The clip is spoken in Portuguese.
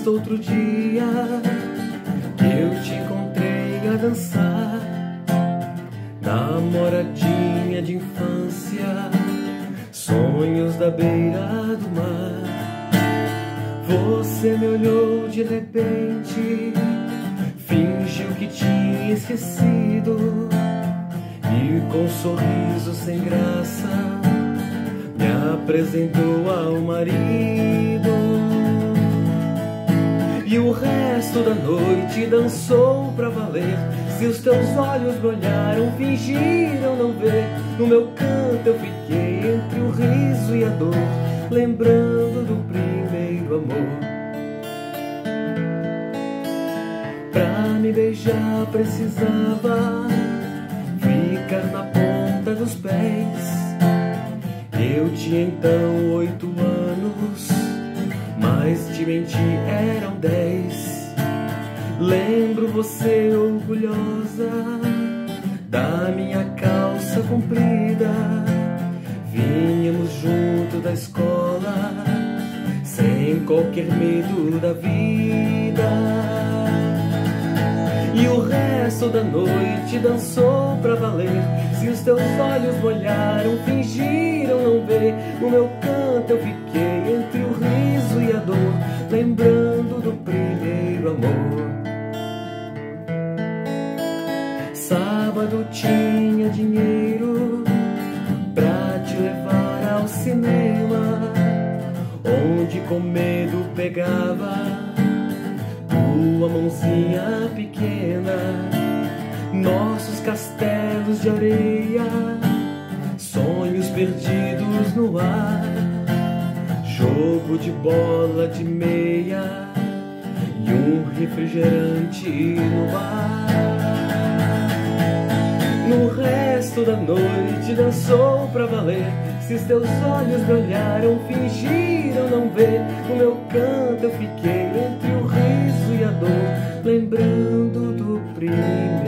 outro dia que eu te encontrei a dançar, namoradinha de infância, sonhos da beira do mar. Você me olhou de repente, fingiu que tinha esquecido e com um sorriso sem graça me apresentou ao marido. E o resto da noite dançou pra valer. Se os teus olhos me olharam, fingiram não ver. No meu canto eu fiquei entre o riso e a dor, lembrando do primeiro amor. Pra me beijar precisava ficar na ponta dos pés. Eu tinha então 8 anos, mas te menti, eram 10. Lembro você orgulhosa da minha calça comprida. Vínhamos junto da escola, sem qualquer medo da vida. E o resto da noite dançou pra valer. Se os teus olhos me olharam, fingiram não ver. No meu canto eu fiquei entre o riso e a dor, lembrando do primeiro amor. Sábado tinha dinheiro pra te levar ao cinema, onde com medo pegava tua mãozinha pequena. Nossos castelos de areia, sonhos perdidos no ar, jogo de bola de meia e um refrigerante no bar. No resto da noite dançou pra valer. Se os teus olhos me olharam, fingiram não ver. No meu canto eu fiquei entre o riso e a dor, lembrando do primeiro